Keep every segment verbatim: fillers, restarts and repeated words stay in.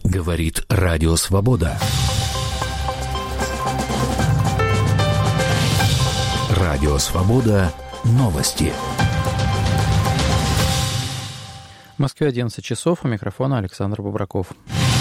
Говорит Радио Свобода. Радио Свобода. Новости. В Москве одиннадцать часов. У микрофона Александр Бобраков.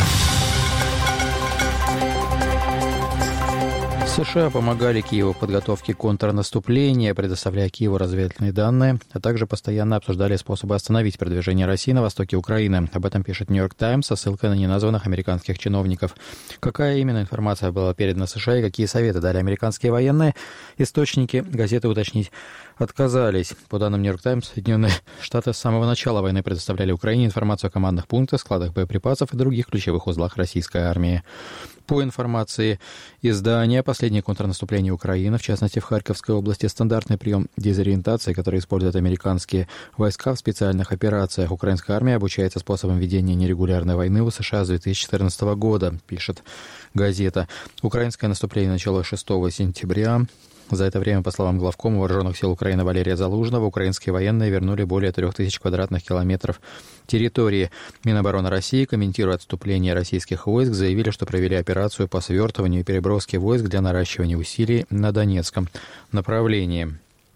США помогали Киеву в подготовке контрнаступления, предоставляя Киеву разведывательные данные, а также постоянно обсуждали способы остановить продвижение России на востоке Украины. Об этом пишет «Нью-Йорк Таймс» со ссылкой на неназванных американских чиновников. Какая именно информация была передана США и какие советы дали американские военные, источники газеты уточнить отказались. По данным «Нью-Йорк Таймс», Соединенные Штаты с самого начала войны предоставляли Украине информацию о командных пунктах, складах боеприпасов и других ключевых узлах российской армии. По информации издания, последнее контрнаступление Украины, в частности в Харьковской области, стандартный прием дезориентации, который используют американские войска в специальных операциях. Украинская армия обучается способам ведения нерегулярной войны у США с две тысячи четырнадцатого года, пишет газета. Украинское наступление началось шестого сентября. За это время, по словам главкома Вооруженных сил Украины Валерия Залужного, украинские военные вернули более трех тысяч квадратных километров территории. Минобороны России, комментируя отступление российских войск, заявили, что провели операцию по свертыванию и переброске войск для наращивания усилий на Донецком направлении.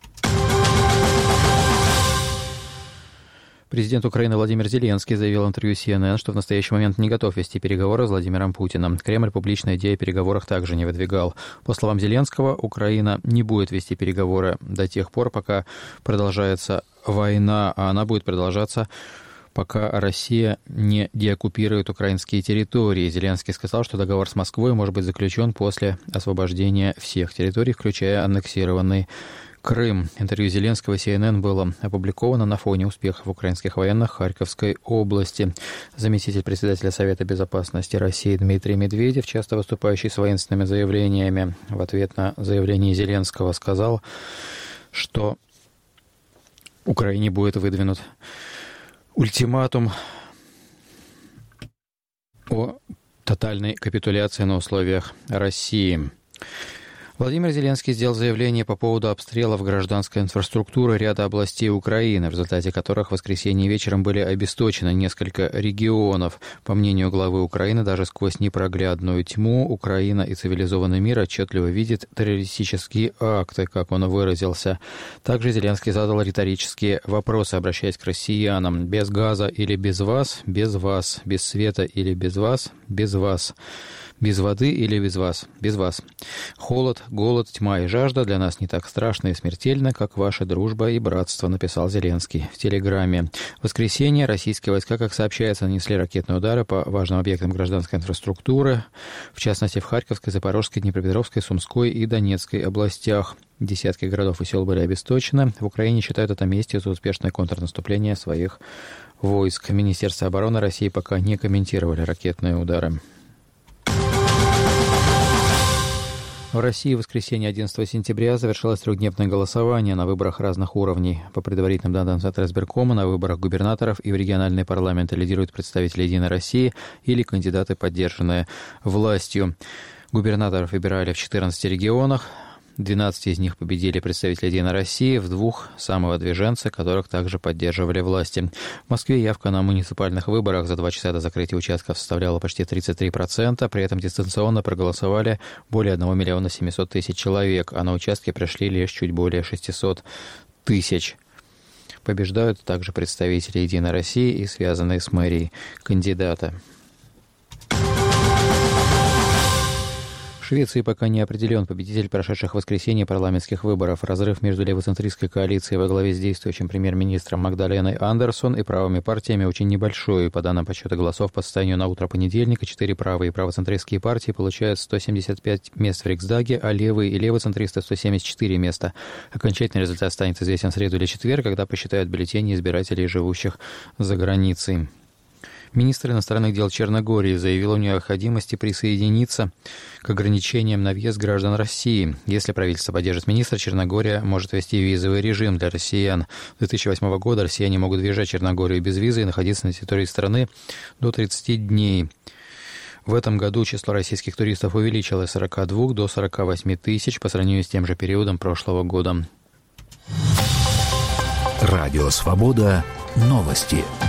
Президент Украины Владимир Зеленский заявил в интервью си эн эн, что в настоящий момент не готов вести переговоры с Владимиром Путиным. Кремль публично идею о переговорах также не выдвигал. По словам Зеленского, Украина не будет вести переговоры до тех пор, пока продолжается война, а она будет продолжаться, пока Россия не деоккупирует украинские территории. Зеленский сказал, что договор с Москвой может быть заключен после освобождения всех территорий, включая аннексированный Крым. Интервью Зеленского си эн эн было опубликовано на фоне успехов украинских военных в Харьковской области. Заместитель председателя Совета безопасности России Дмитрий Медведев, часто выступающий с воинственными заявлениями, в ответ на заявление Зеленского сказал, что Украине будет выдвинут ультиматум о тотальной капитуляции на условиях России. Владимир Зеленский сделал заявление по поводу обстрелов гражданской инфраструктуры ряда областей Украины, в результате которых в воскресенье вечером были обесточены несколько регионов. По мнению главы Украины, даже сквозь непроглядную тьму Украина и цивилизованный мир отчетливо видят террористические акты, как он выразился. Также Зеленский задал риторические вопросы, обращаясь к россиянам. Без газа или без вас? Без вас. Без света или без вас? Без вас. Без воды или без вас? Без вас. Холод, голод, тьма и жажда для нас не так страшно и смертельно, как ваша дружба и братство, написал Зеленский в Телеграме. В воскресенье российские войска, как сообщается, нанесли ракетные удары по важным объектам гражданской инфраструктуры, в частности в Харьковской, Запорожской, Днепропетровской, Сумской и Донецкой областях. Десятки городов и сел были обесточены. В Украине считают это местью за успешное контрнаступление своих войск. Министерство обороны России пока не комментировали ракетные удары. В России в воскресенье одиннадцатого сентября завершилось трехдневное голосование на выборах разных уровней. По предварительным данным Центра избиркома, на выборах губернаторов и в региональные парламенты лидируют представители «Единой России» или кандидаты, поддержанные властью. Губернаторов выбирали в четырнадцати регионах. двенадцать из них победили представители «Единой России», в двух – самовыдвиженцы, которых также поддерживали власти. В Москве явка на муниципальных выборах за два часа до закрытия участков составляла почти тридцать три процента, при этом дистанционно проголосовали более одного миллиона семисот тысяч человек, а на участки пришли лишь чуть более шестисот тысяч. Побеждают также представители «Единой России» и связанные с мэрией кандидаты. В Швеции пока не определен победитель прошедших в воскресенье парламентских выборов. Разрыв между левоцентристской коалицией во главе с действующим премьер-министром Магдаленой Андерсон и правыми партиями очень небольшой. По данным подсчета голосов по состоянию на утро понедельника, четыре правые и правоцентристские партии получают сто семьдесят пять мест в Риксдаге, а левые и левоцентристы сто семьдесят четыре места. Окончательный результат станет известен в среду или четверг, когда посчитают бюллетени избирателей, живущих за границей. Министр иностранных дел Черногории заявил о необходимости присоединиться к ограничениям на въезд граждан России. Если правительство поддержит министра, Черногория может ввести визовый режим для россиян. С две тысячи восьмого года россияне могут въезжать в Черногорию без визы и находиться на территории страны до тридцати дней. В этом году число российских туристов увеличилось с сорока двух до сорока восьми тысяч по сравнению с тем же периодом прошлого года. Радио «Свобода». Новости.